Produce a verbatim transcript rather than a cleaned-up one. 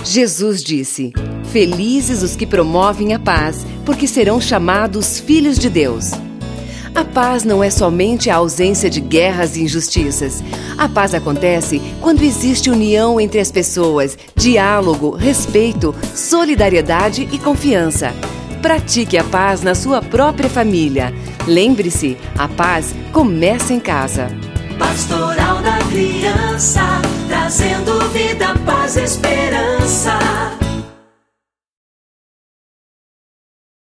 Jesus disse: "Felizes os que promovem a paz, porque serão chamados filhos de Deus." A paz não é somente a ausência de guerras e injustiças. A paz acontece quando existe união entre as pessoas, diálogo, respeito, solidariedade e confiança. Pratique a paz na sua própria família. Lembre-se, a paz começa em casa. Pastoral da Criança, trazendo vida, paz, esperança.